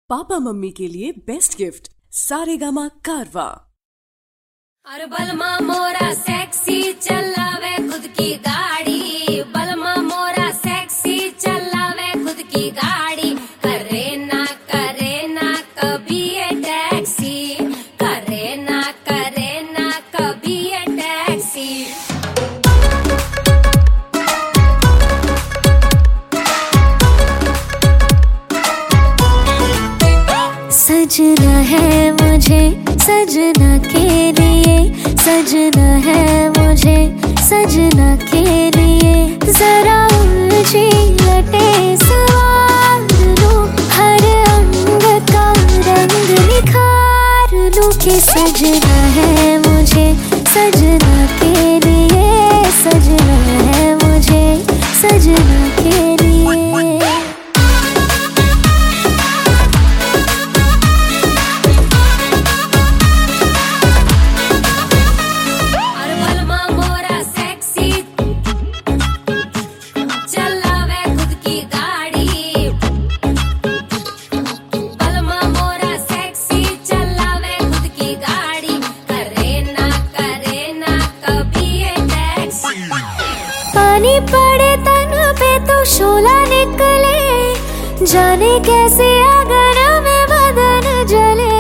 Papa mummy के लिए best gift Saregama कारवा। अरे बलमा मोरा सेक्सी चलावे खुद की गाड़ी, बलमा मोरा सेक्सी चलावे खुद की गाड़ी। करे ना कभी ये टैक्सी, करे ना कभी ये टैक्सी। सजना है मुझे सजना के लिए, सजना है मुझे सजना के लिए। जरा उलझी लटे सवार लूं, हर अंग का रंग निखार लूं कि सजना है मुझे सजना के लिए, सजना है मुझे सजना के लिए। पानी पड़े तन पे तो शोला निकले, जाने कैसे अगर में बदन जले।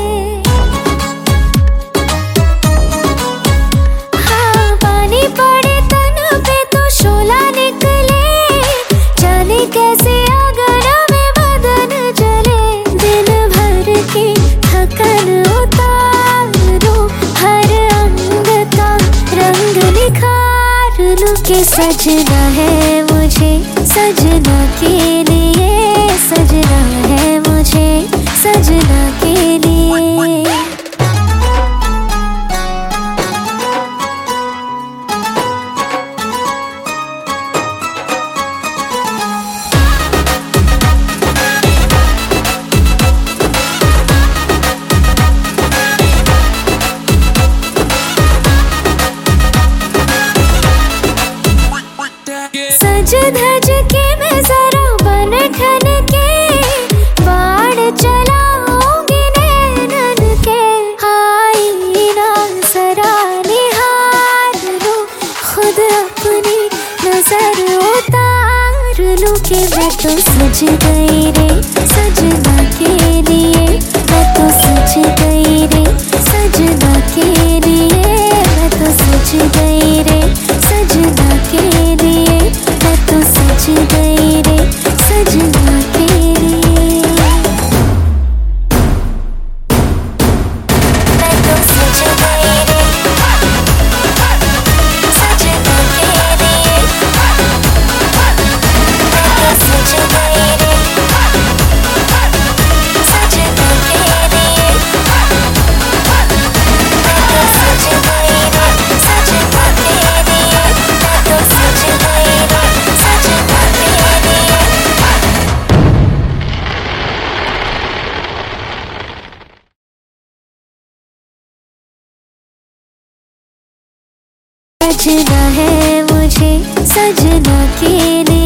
हाँ, पानी पड़े तन पे तो शोला निकले, जाने कैसे अगर में बदन जले। दिन भर की थकन उतारो, हर अंग का रंग निखार लूं कि सजना है मुझे सजना के लिए, सजना है मुझे सजना के लिए। सज धज के मैं जरा बन ठन के, बाण चलाऊंगी नैनन के। आईना जरा निहार लूं, खुद अपनी नजर उतार लूं कि मैं तो सज गई रे सजना के लिए, मैं तो सज गई रे सजना के लिए, मैं तो सज गई रे सजना के लिए, मैं तो सज गई रे सजना के लिए। मैं तो सज गई रे सजना के लिए, मैं तो सज गई रे सजना के लिए, मैं तो सज गई रे सजना के लिए, मैं तो सज गई रे सजना के लिए। सजना है मुझे सजना के लिए।